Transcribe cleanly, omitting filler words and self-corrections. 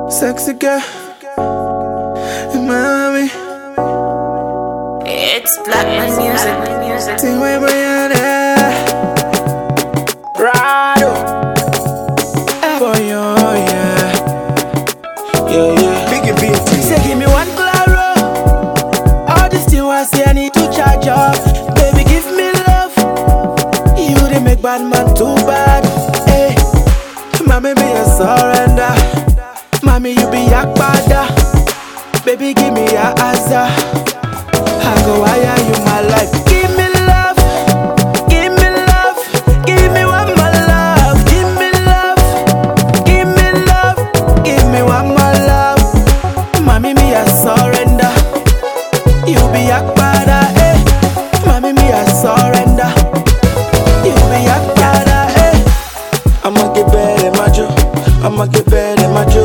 Sexy girl in Miami. It's Blackman music. Ting way Brianna. Rado. For you, yeah. Yeah, yeah. Biggie beat. Say give me one claro. All this thing I say I need to charge up. Baby give me love. You they make bad man too bad. Hey, mommy be a surrender. Mommy, you be a bada. Baby, give me a answer. I go wire you my life. Give me love, give me love, give me one more love. Give me love, give me love, give me one more love. Mommy, me a surrender. You be a bada, eh? Mommy, me a surrender. You be a bada, eh? I'ma get better, my Joe. I'ma get better, my Joe.